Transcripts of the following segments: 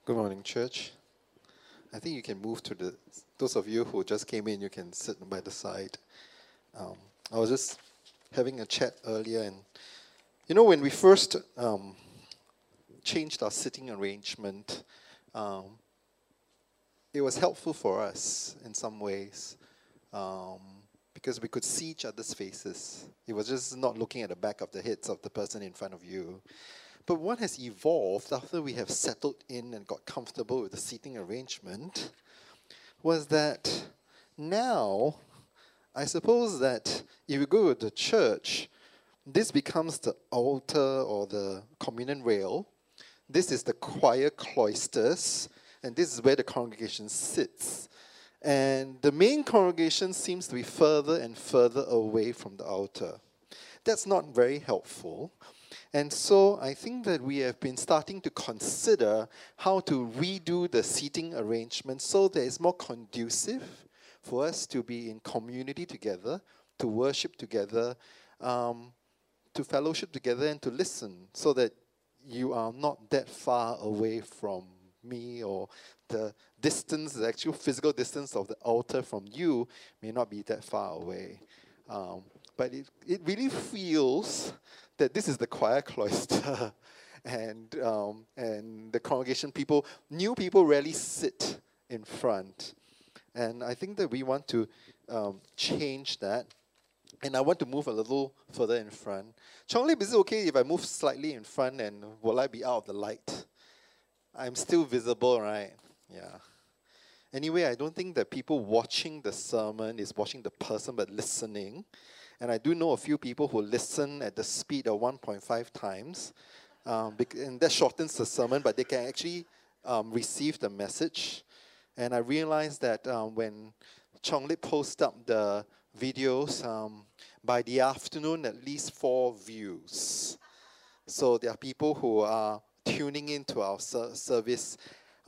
Good morning, church. I think you can move to those of you who just came in, you can sit by the side. Um, I was just having a chat earlier, and when we first changed our sitting arrangement, um, it was helpful for us in some ways um, because we could see each other's faces. It was just not looking at the back of the heads of the person in front of you. But what has evolved after we have settled in and got comfortable with the seating arrangement was that now, I suppose that if you go to the church, this becomes the altar or the communion rail. This is the choir cloisters, and this is where the congregation sits. And the main congregation seems to be further and further away from the altar. That's not very helpful. And so I think that we have been starting to consider how to redo the seating arrangement so that it's more conducive for us to be in community together, to worship together, to fellowship together, and to listen, so that you are not that far away from me, or the distance, the actual physical distance of the altar from you may not be that far away. But it really feels that this is the choir cloister, and the congregation people, new people rarely sit in front. And I think that we want to change that. And I want to move a little further in front. Chonglip, is it okay if I move slightly in front, and will I be out of the light? I'm still visible, right? Yeah. Anyway, I don't think that people watching the sermon is watching the person but listening. And I do know a few people who listen at the speed of 1.5 times. And that shortens the sermon, but they can actually receive the message. And I realized that when Chonglip posts up the videos, by the afternoon, at least 4 views. So there are people who are tuning into our service.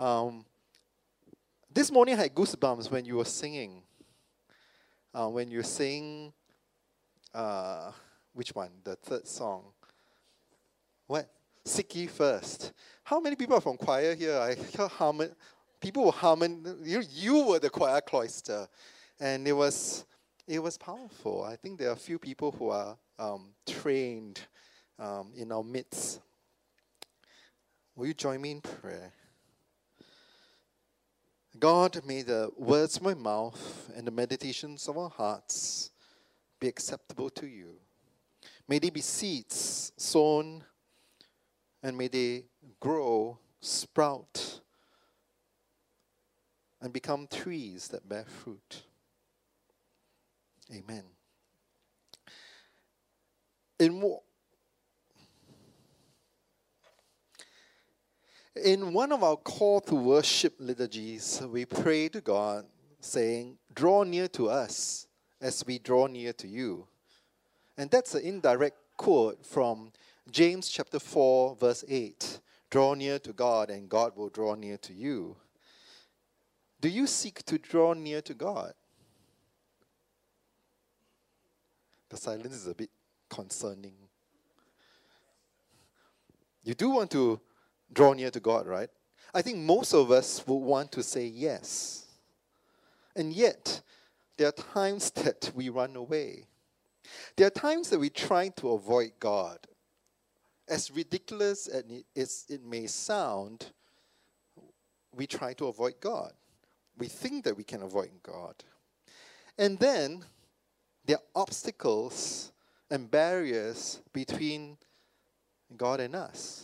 This morning I had goosebumps when you were singing. When you sing, which one? The third song. What? Seek Ye First. How many people are from choir here? I heard people were humming. You were the choir cloister. And it was powerful. I think there are a few people who are trained in our midst. Will you join me in prayer? God, may the words of my mouth and the meditations of our hearts be acceptable to you. May they be seeds sown, and may they grow, sprout, and become trees that bear fruit. Amen. In one of our call to worship liturgies, we pray to God saying, "Draw near to us as we draw near to you." And that's an indirect quote from James chapter 4, verse 8. Draw near to God and God will draw near to you. Do you seek to draw near to God? The silence is a bit concerning. You do want to draw near to God, right? I think most of us would want to say yes. And yet, there are times that we run away. There are times that we try to avoid God. As ridiculous as it may sound, we try to avoid God. We think that we can avoid God. And then, there are obstacles and barriers between God and us.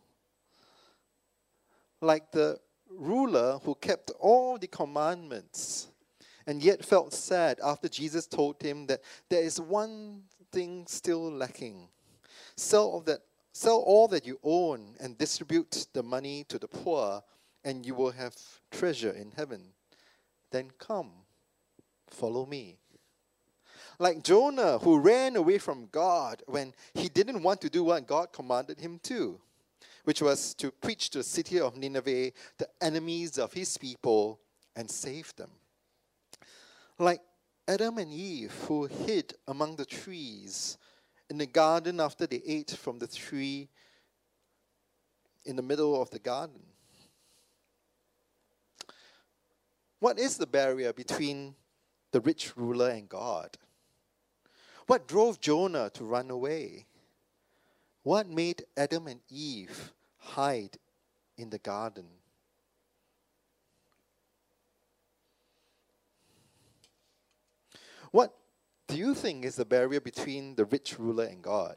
Like the ruler who kept all the commandments and yet felt sad after Jesus told him that there is one thing still lacking. Sell all that you own and distribute the money to the poor, and you will have treasure in heaven. Then come, follow me. Like Jonah, who ran away from God when he didn't want to do what God commanded him to, which was to preach to the city of Nineveh, the enemies of his people, and save them. Like Adam and Eve, who hid among the trees in the garden after they ate from the tree in the middle of the garden. What is the barrier between the rich ruler and God? What drove Jonah to run away? What made Adam and Eve hide in the garden? What do you think is the barrier between the rich ruler and God?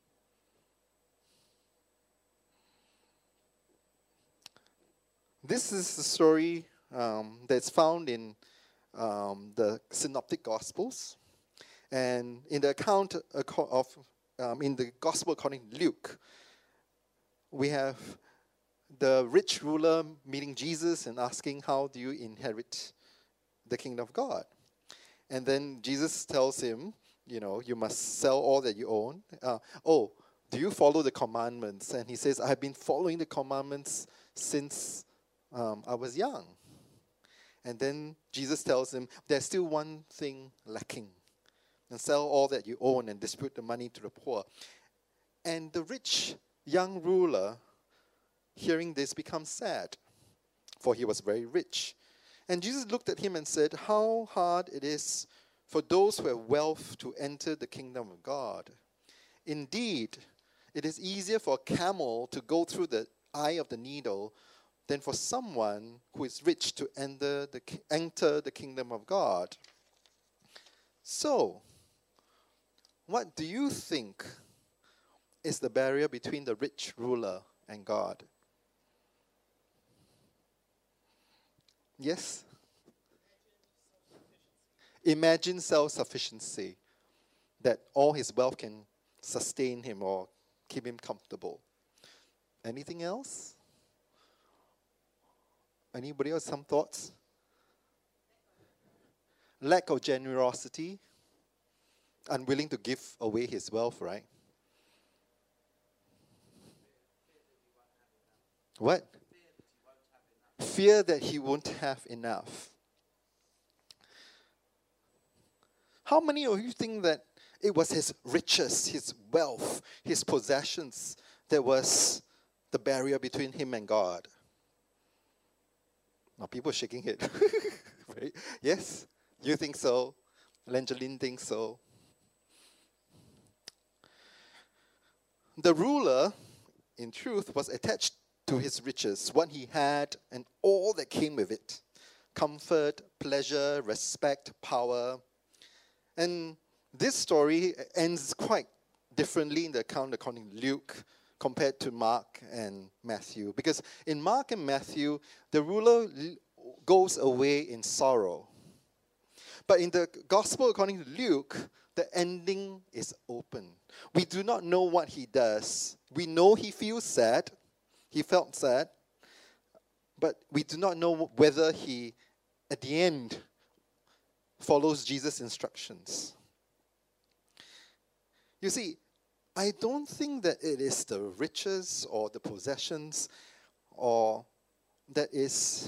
This is the story that's found in the Synoptic Gospels, and in the account of in the Gospel according to Luke, we have the rich ruler meeting Jesus and asking, "How do you inherit the kingdom of God?" And then Jesus tells him, you must sell all that you own. Do you follow the commandments? And he says, I have been following the commandments since I was young. And then Jesus tells him, there's still one thing lacking. And sell all that you own and distribute the money to the poor. And the rich young ruler, hearing this, becomes sad, for he was very rich. And Jesus looked at him and said, how hard it is for those who have wealth to enter the kingdom of God. Indeed, it is easier for a camel to go through the eye of the needle than for someone who is rich to enter the kingdom of God. So, what do you think is the barrier between the rich ruler and God? Yes? Imagine self-sufficiency, that all his wealth can sustain him or keep him comfortable. Anything else? Anybody else, some thoughts? Lack of generosity, unwilling to give away his wealth, right? What? Fear that he won't have enough. How many of you think that it was his riches, his wealth, his possessions that was the barrier between him and God? Now, people are shaking it. Right? Yes? You think so? Langeline thinks so. The ruler, in truth, was attached to his riches, what he had and all that came with it. Comfort, pleasure, respect, power. And this story ends quite differently in the account according to Luke compared to Mark and Matthew. Because in Mark and Matthew, the ruler goes away in sorrow. But in the gospel according to Luke, the ending is open. We do not know what he does. We know he feels sad. He felt sad. But we do not know whether he, at the end, follows Jesus' instructions. You see, I don't think that it is the riches or the possessions or that is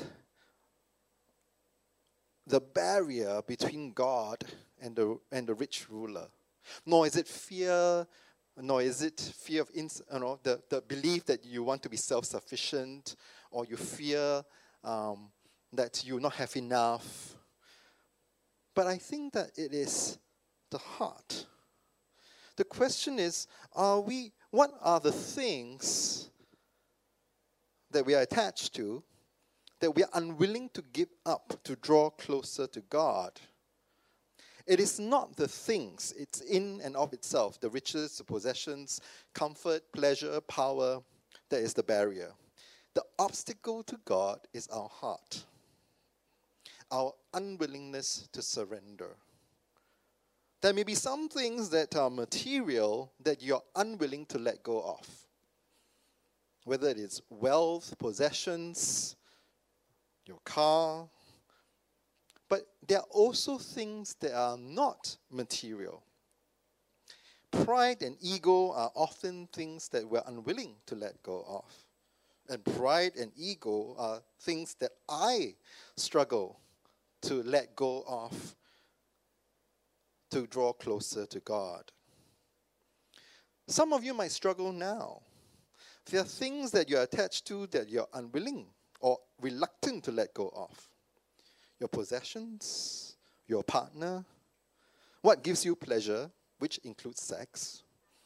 the barrier between God and the rich ruler. Nor is it fear, nor is it fear of the belief that you want to be self-sufficient, or you fear that you will not have enough. But I think that it is the heart. The question is, what are the things that we are attached to that we are unwilling to give up to draw closer to God? It is not the things, it's in and of itself, the riches, the possessions, comfort, pleasure, power, that is the barrier. The obstacle to God is our heart, our unwillingness to surrender. There may be some things that are material that you're unwilling to let go of. Whether it is wealth, possessions, your car. But there are also things that are not material. Pride and ego are often things that we're unwilling to let go of. And pride and ego are things that I struggle to let go of to draw closer to God. Some of you might struggle now. There are things that you're attached to that you're unwilling or reluctant to let go of. your possessions, your partner, what gives you pleasure, which includes sex.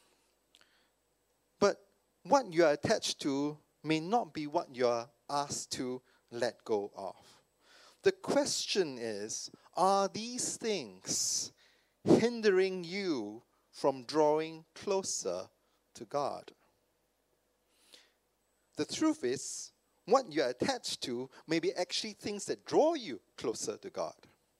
But what you are attached to may not be what you are asked to let go of. The question is, are these things hindering you from drawing closer to God? The truth is, what you are attached to may be actually things that draw you closer to God.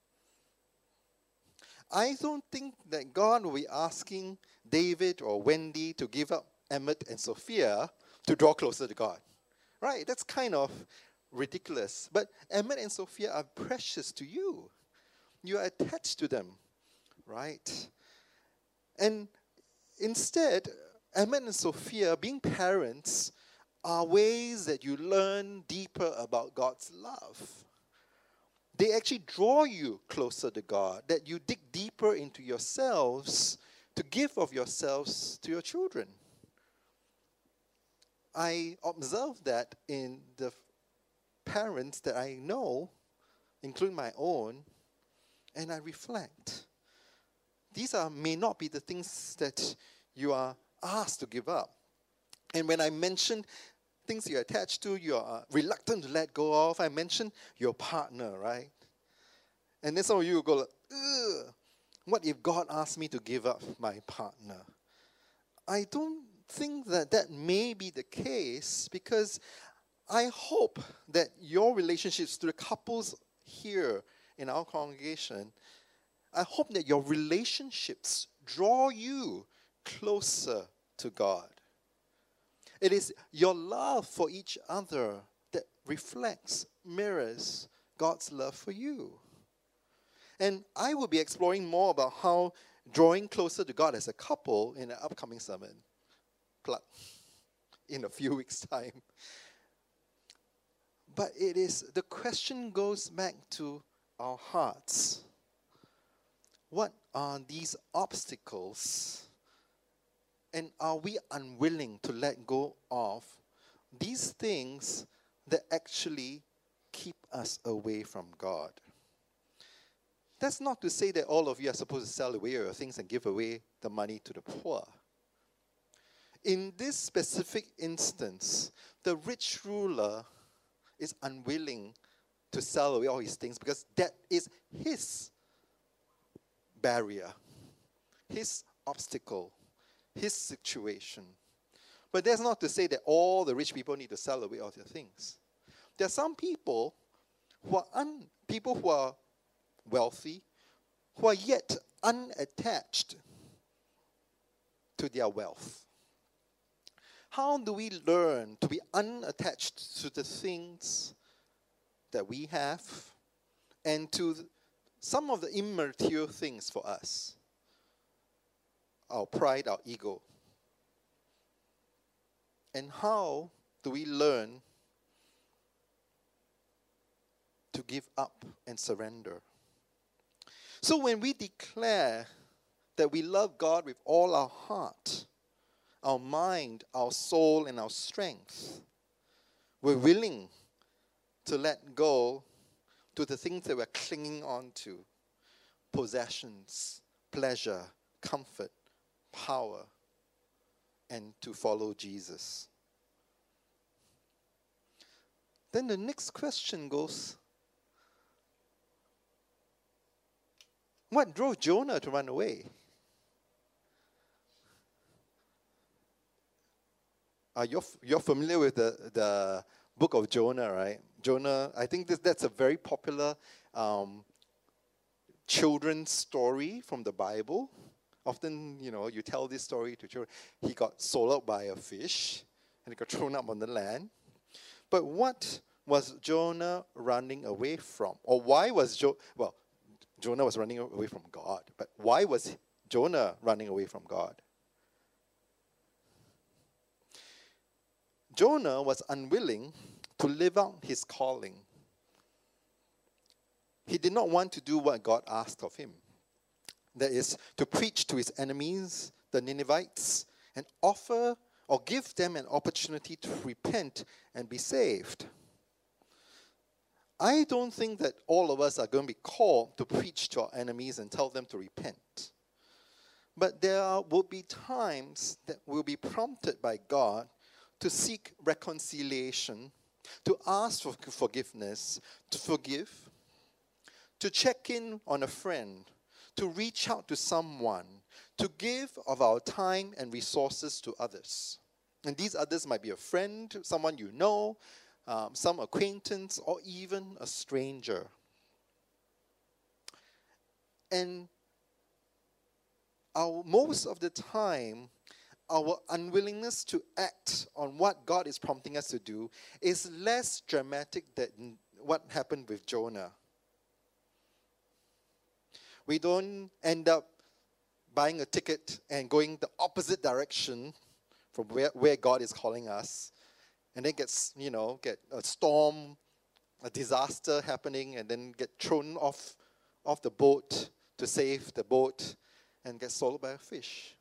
I don't think that God will be asking David or Wendy to give up Emmett and Sophia to draw closer to God. Right? That's kind of ridiculous. But Emmett and Sophia are precious to you. You are attached to them. Right? And instead, Emmett and Sophia, being parents, are ways that you learn deeper about God's love. They actually draw you closer to God, that you dig deeper into yourselves to give of yourselves to your children. I observe that in the parents that I know, including my own, and I reflect. These may not be the things that you are asked to give up. And when I mentioned things you're attached to, you're reluctant to let go of, I mentioned your partner, right? And then some of you will go, ugh, what if God asked me to give up my partner? I don't think that that may be the case, because I hope that your relationships to the couples here in our congregation, I hope that your relationships draw you closer to God. It is your love for each other that reflects, mirrors God's love for you. And I will be exploring more about how drawing closer to God as a couple in an upcoming sermon. Plug. In a few weeks' time. But the question goes back to our hearts. What are these obstacles? And are we unwilling to let go of these things that actually keep us away from God? That's not to say that all of you are supposed to sell away your things and give away the money to the poor. In this specific instance, the rich ruler is unwilling to sell away all his things because that is his barrier, his obstacle, his situation. But that's not to say that all the rich people need to sell away all their things. There are some people who are wealthy, who are yet unattached to their wealth. How do we learn to be unattached to the things that we have and to some of the immaterial things for us? Our pride, our ego. And how do we learn to give up and surrender? So when we declare that we love God with all our heart, our mind, our soul, and our strength, we're willing to let go to the things that we're clinging on to: possessions, pleasure, comfort, power, and to follow Jesus. Then the next question goes, what drove Jonah to run away? You're familiar with the book of Jonah, right? Jonah, I think that's a very popular children's story from the Bible. Often, you tell this story to children. He got swallowed by a fish, and he got thrown up on the land. But what was Jonah running away from? Or why was Jonah was running away from God. But why was Jonah running away from God? Jonah was unwilling to live out his calling. He did not want to do what God asked of him. That is, to preach to his enemies, the Ninevites, and offer or give them an opportunity to repent and be saved. I don't think that all of us are going to be called to preach to our enemies and tell them to repent. But will be times that we'll be prompted by God to seek reconciliation, to ask for forgiveness, to forgive, to check in on a friend, to reach out to someone, to give of our time and resources to others. And these others might be a friend, someone you know, some acquaintance, or even a stranger. And most of the time, our unwillingness to act on what God is prompting us to do is less dramatic than what happened with Jonah. We don't end up buying a ticket and going the opposite direction from where God is calling us, and then get a storm, a disaster happening, and then get thrown off the boat to save the boat and get swallowed by a fish.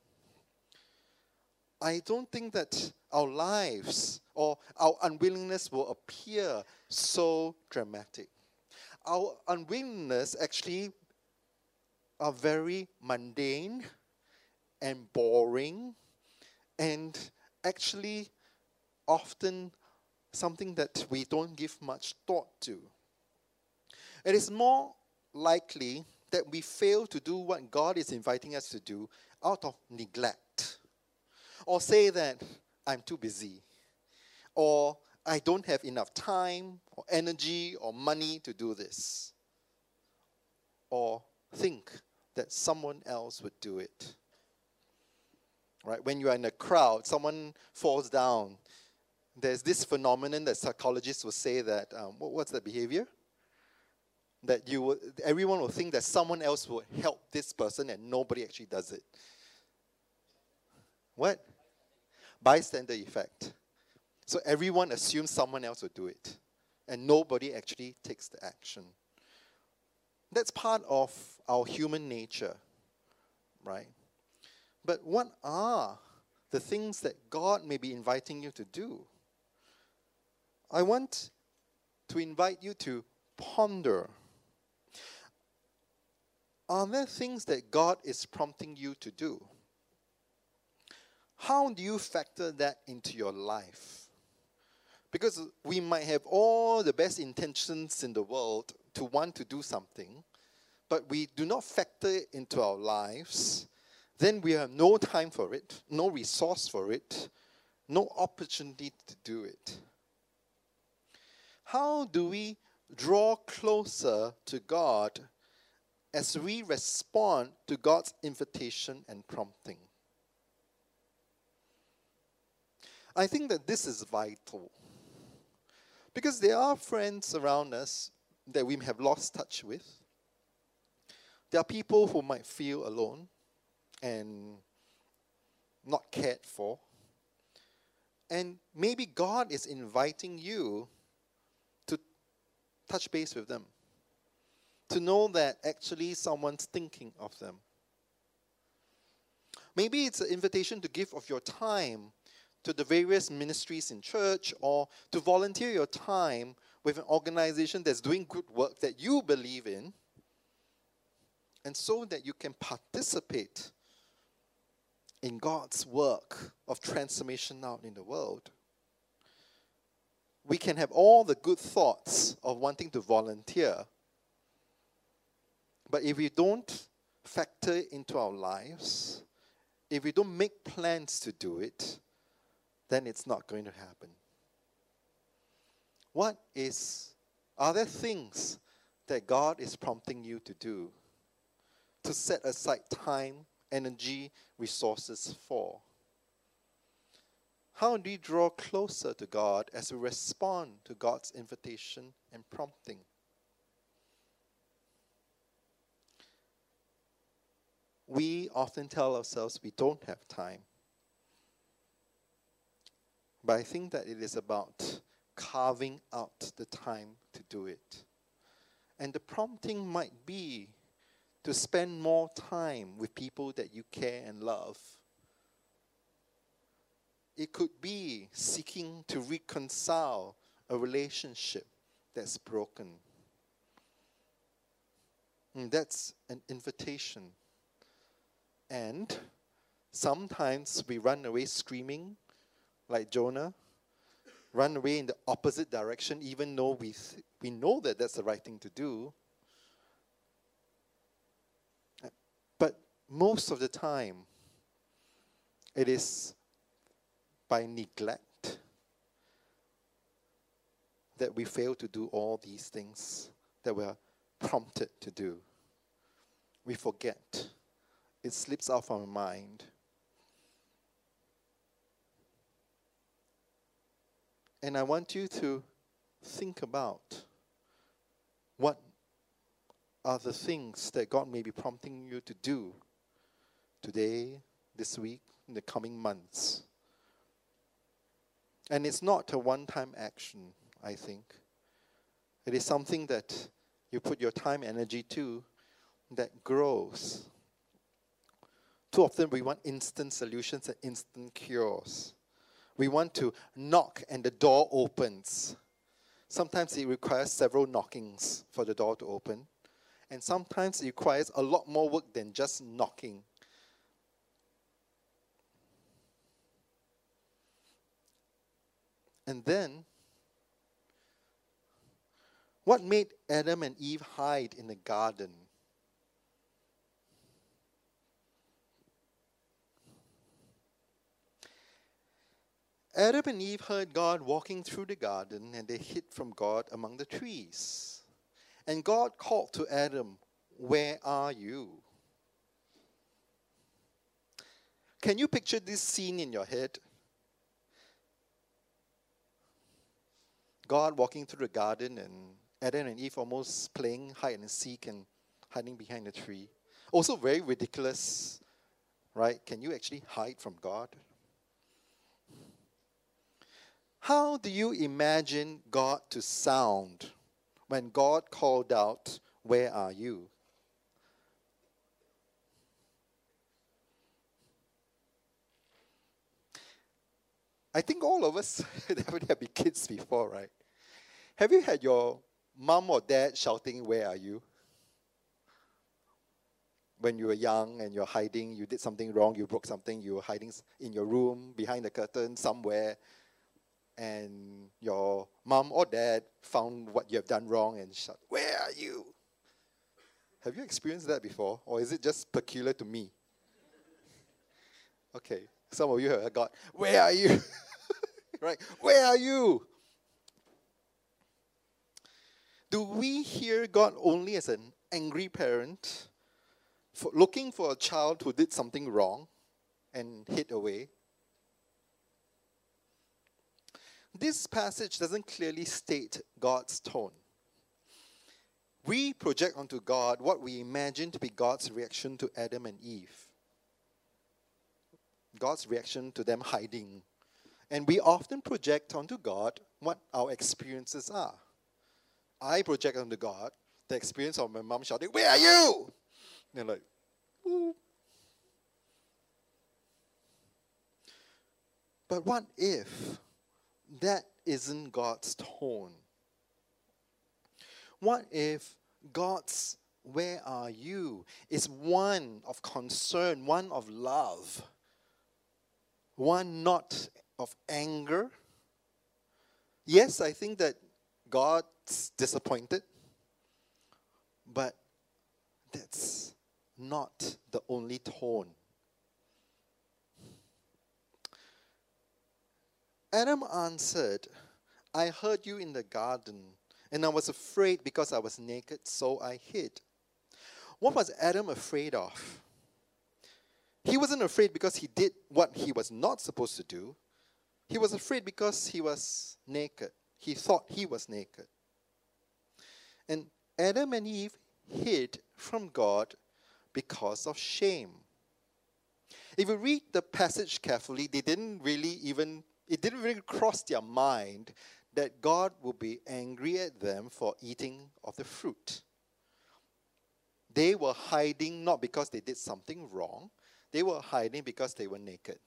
I don't think that our lives or our unwillingness will appear so dramatic. Our unwillingness actually are very mundane and boring, and actually often something that we don't give much thought to. It is more likely that we fail to do what God is inviting us to do out of neglect. Or say that I'm too busy. Or I don't have enough time or energy or money to do this. Or think that someone else would do it. Right? When you are in a crowd, someone falls down. There's this phenomenon that psychologists will say that, what's the behavior? That everyone will think that someone else will help this person and nobody actually does it. What? Bystander effect. So everyone assumes someone else will do it, and nobody actually takes the action. That's part of our human nature, right? But what are the things that God may be inviting you to do? I want to invite you to ponder. Are there things that God is prompting you to do? How do you factor that into your life? Because we might have all the best intentions in the world to want to do something, but we do not factor it into our lives, then we have no time for it, no resource for it, no opportunity to do it. How do we draw closer to God as we respond to God's invitation and prompting? I think that this is vital. Because there are friends around us that we have lost touch with. There are people who might feel alone and not cared for. And maybe God is inviting you to touch base with them. To know that actually someone's thinking of them. Maybe it's an invitation to give of your time to the various ministries in church, or to volunteer your time with an organization that's doing good work that you believe in, and so that you can participate in God's work of transformation out in the world. We can have all the good thoughts of wanting to volunteer, but if we don't factor it into our lives, if we don't make plans to do it, then it's not going to happen. Are there things that God is prompting you to do, to set aside time, energy, resources for? How do we draw closer to God as we respond to God's invitation and prompting? We often tell ourselves we don't have time. But I think that it is about carving out the time to do it. And the prompting might be to spend more time with people that you care and love. It could be seeking to reconcile a relationship that's broken. And that's an invitation. And sometimes we run away screaming like Jonah, run away in the opposite direction even though we know that that's the right thing to do. But most of the time, it is by neglect that we fail to do all these things that we are prompted to do. We forget. It slips out from our mind. And I want you to think about what are the things that God may be prompting you to do today, this week, in the coming months. And it's not a one-time action, I think. It is something that you put your time, energy to, that grows. Too often we want instant solutions and instant cures. We want to knock and the door opens. Sometimes it requires several knockings for the door to open. And sometimes it requires a lot more work than just knocking. And then, what made Adam and Eve hide in the garden? Adam and Eve heard God walking through the garden, and they hid from God among the trees. And God called to Adam, "Where are you?" Can you picture this scene in your head? God walking through the garden and Adam and Eve almost playing hide and seek and hiding behind a tree. Also very ridiculous, right? Can you actually hide from God? How do you imagine God to sound when God called out, "Where are you?" I think all of us definitely have been kids before, right? Have you had your mom or dad shouting, "Where are you?" When you were young and you're hiding, you did something wrong, you broke something, you were hiding in your room, behind the curtain, somewhere, and your mom or dad found what you have done wrong and shouted, "Where are you?" Have you experienced that before? Or is it just peculiar to me? Okay, some of you have got, "Where are you?" Right? Where are you? Do we hear God only as an angry parent looking for a child who did something wrong and hid away? This passage doesn't clearly state God's tone. We project onto God what we imagine to be God's reaction to Adam and Eve. God's reaction to them hiding. And we often project onto God what our experiences are. I project onto God the experience of my mom shouting, "Where are you?" And they're like, "Ooh." But what if that isn't God's tone? What if God's "Where are you?" is one of concern, one of love, one not of anger? Yes, I think that God's disappointed, but that's not the only tone. Adam answered, "I heard you in the garden, and I was afraid because I was naked, so I hid." What was Adam afraid of? He wasn't afraid because he did what he was not supposed to do. He was afraid because he was naked. He thought he was naked. And Adam and Eve hid from God because of shame. If you read the passage carefully, it didn't really cross their mind that God would be angry at them for eating of the fruit. They were hiding not because they did something wrong. They were hiding because they were naked.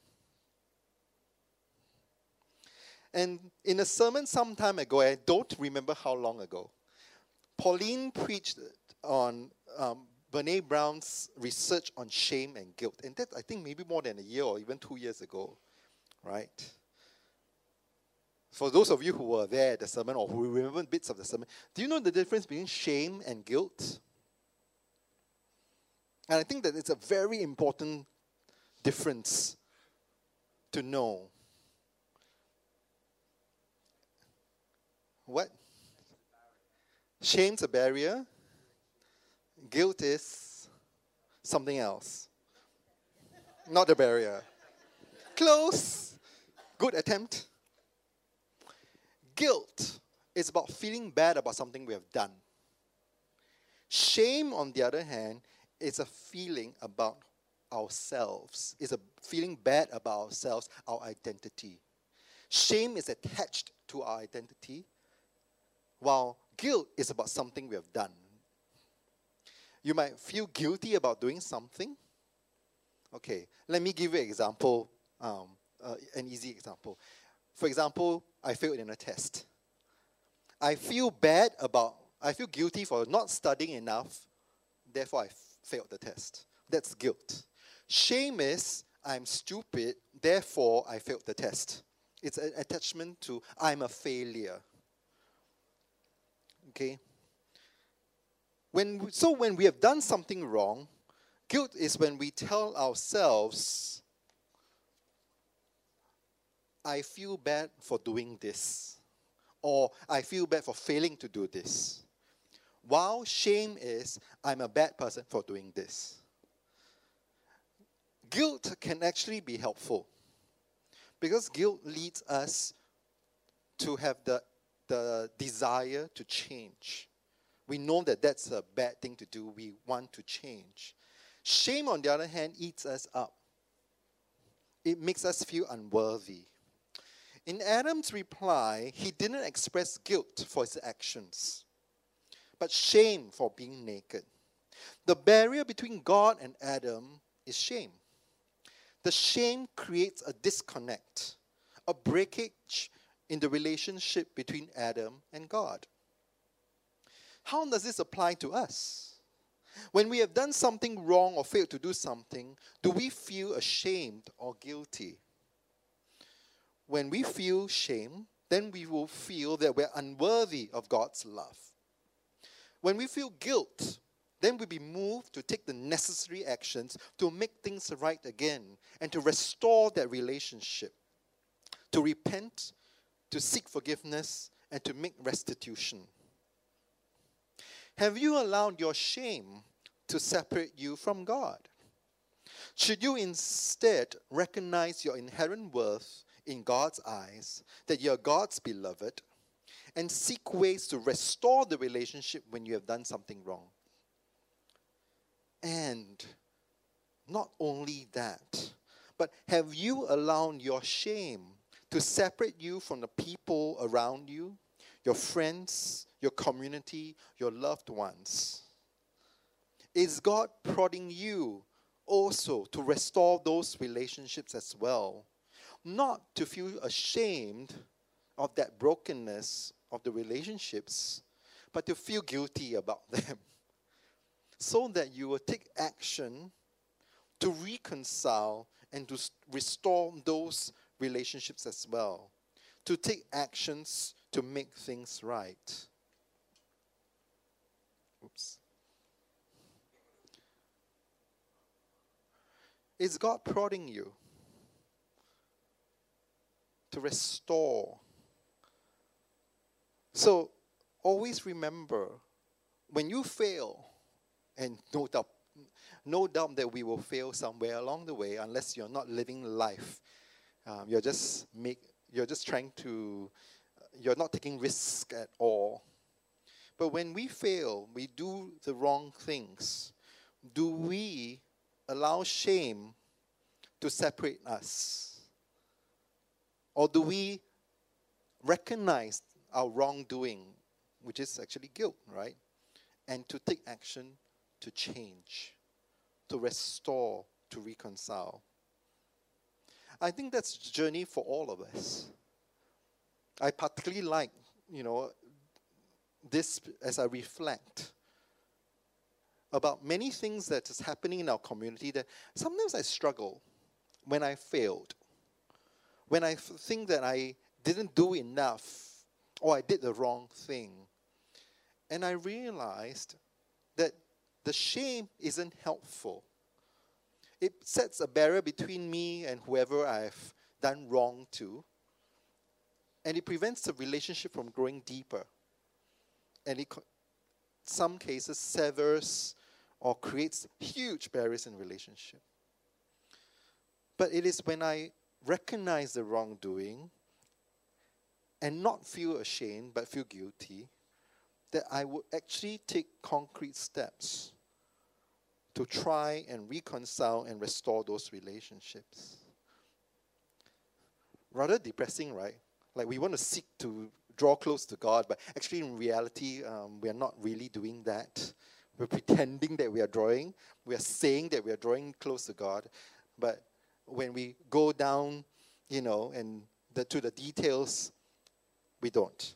And in a sermon some time ago, I don't remember how long ago, Pauline preached on Brene Brown's research on shame and guilt. And that, I think, maybe more than a year or even 2 years ago, right? For those of you who were there at the sermon or who remember bits of the sermon, do you know the difference between shame and guilt? And I think that it's a very important difference to know. What? Shame's a barrier. Guilt is something else. Not a barrier. Close. Good attempt. Guilt is about feeling bad about something we have done. Shame, on the other hand, is a feeling about ourselves. It's a feeling bad about ourselves, our identity. Shame is attached to our identity, while guilt is about something we have done. You might feel guilty about doing something. Okay, let me give you an example, an easy example. For example, I failed in a test. I feel guilty for not studying enough, therefore I failed the test. That's guilt. Shame is, I'm stupid, therefore I failed the test. It's an attachment to, I'm a failure. Okay? When we have done something wrong, guilt is when we tell ourselves, I feel bad for doing this, or I feel bad for failing to do this. While shame is, I'm a bad person for doing this. Guilt can actually be helpful, because guilt leads us to have the desire to change. We know that that's a bad thing to do. We want to change. Shame, on the other hand, eats us up. It makes us feel unworthy. In Adam's reply, he didn't express guilt for his actions, but shame for being naked. The barrier between God and Adam is shame. The shame creates a disconnect, a breakage in the relationship between Adam and God. How does this apply to us? When we have done something wrong or failed to do something, do we feel ashamed or guilty? When we feel shame, then we will feel that we're unworthy of God's love. When we feel guilt, then we'll be moved to take the necessary actions to make things right again and to restore that relationship, to repent, to seek forgiveness, and to make restitution. Have you allowed your shame to separate you from God? Should you instead recognize your inherent worth in God's eyes, that you are God's beloved, and seek ways to restore the relationship when you have done something wrong? And not only that, but have you allowed your shame to separate you from the people around you, your friends, your community, your loved ones? Is God prodding you also to restore those relationships as well? Not to feel ashamed of that brokenness of the relationships, but to feel guilty about them, so that you will take action to reconcile and to restore those relationships as well, to take actions to make things right. Oops. Is God prodding you to restore? So always remember, when you fail, and no doubt that we will fail somewhere along the way, unless you're not living life. You're not taking risk at all. But when we fail, we do the wrong things. Do we allow shame to separate us? Or do we recognize our wrongdoing, which is actually guilt, right? And to take action to change, to restore, to reconcile. I think that's a journey for all of us. I particularly like, this as I reflect. about many things that is happening in our community that sometimes I struggle when I failed, when I think that I didn't do enough or I did the wrong thing. And I realized that the shame isn't helpful. It sets a barrier between me and whoever I've done wrong to. And it prevents the relationship from growing deeper. And it, in some cases, severs or creates huge barriers in relationship. But it is when I recognize the wrongdoing and not feel ashamed but feel guilty that I would actually take concrete steps to try and reconcile and restore those relationships. Rather depressing, right? Like we want to seek to draw close to God, but actually in reality, we are not really doing that. We're pretending that we are drawing. We are saying that we are drawing close to God. But when we go down, and to the details, we don't.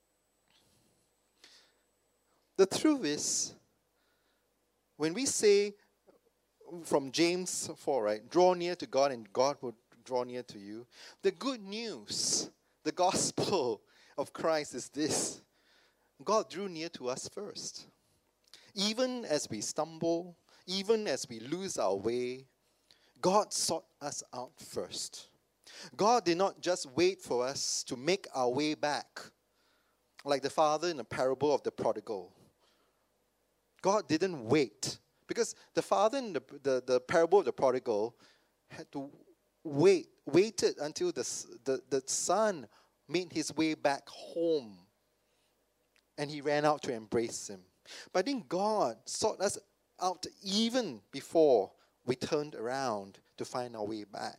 The truth is, when we say from James 4, right, draw near to God and God will draw near to you, the good news, the gospel of Christ is this: God drew near to us first. Even as we stumble, even as we lose our way, God sought us out first. God did not just wait for us to make our way back, like the father in the parable of the prodigal. God didn't wait, because the father in the parable of the prodigal had to waited until the son made his way back home, and he ran out to embrace him. But I think God sought us out even before we turned around to find our way back.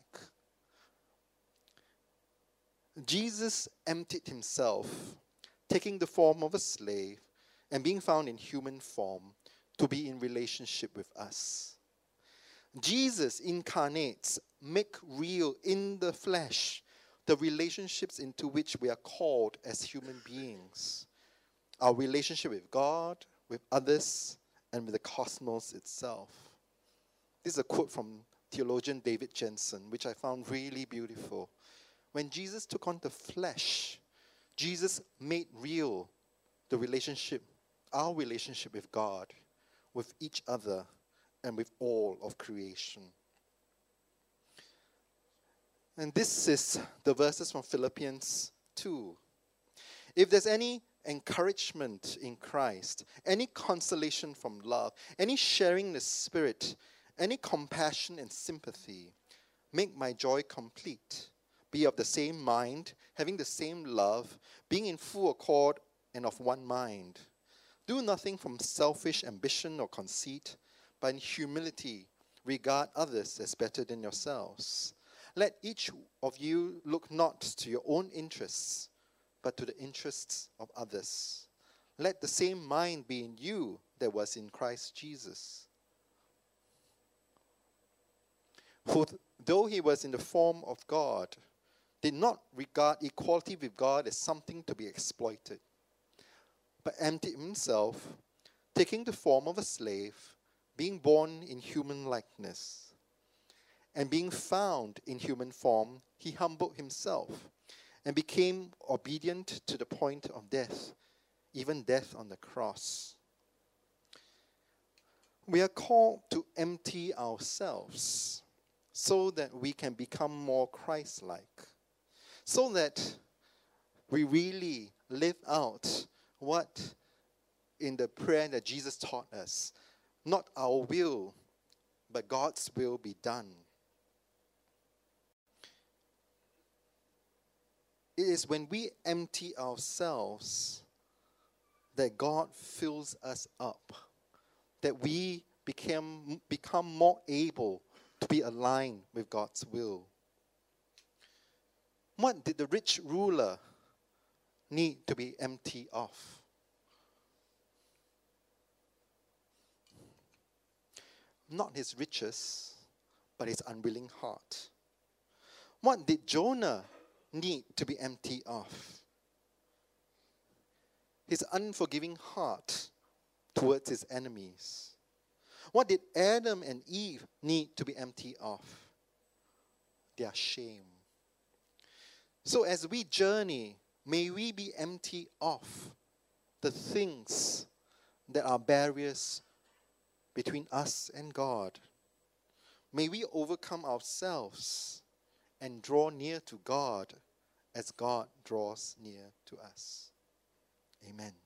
Jesus emptied himself, taking the form of a slave and being found in human form to be in relationship with us. Jesus incarnates, make real in the flesh the relationships into which we are called as human beings. Our relationship with God, with others, and with the cosmos itself. This is a quote from theologian David Jensen, which I found really beautiful. When Jesus took on the flesh, Jesus made real the relationship, our relationship with God, with each other, and with all of creation. And this is the verses from Philippians 2. If there's any encouragement in Christ, any consolation from love, any sharing the Spirit, any compassion and sympathy, make my joy complete. Be of the same mind, having the same love, being in full accord and of one mind. Do nothing from selfish ambition or conceit, but in humility regard others as better than yourselves. Let each of you look not to your own interests, but to the interests of others. Let the same mind be in you that was in Christ Jesus, who, though he was in the form of God, did not regard equality with God as something to be exploited, but emptied himself, taking the form of a slave, being born in human likeness. And being found in human form, he humbled himself and became obedient to the point of death, even death on the cross. We are called to empty ourselves so that we can become more Christ-like, so that we really live out what in the prayer that Jesus taught us, not our will, but God's will be done. It is when we empty ourselves that God fills us up, that we become more able to be aligned with God's will. What did the rich ruler need to be empty of? Not his riches, but his unwilling heart. What did Jonah need to be empty of? His unforgiving heart towards his enemies. What did Adam and Eve need to be empty of? Their shame. So as we journey, may we be empty of the things that are barriers between us and God. May we overcome ourselves and draw near to God as God draws near to us. Amen.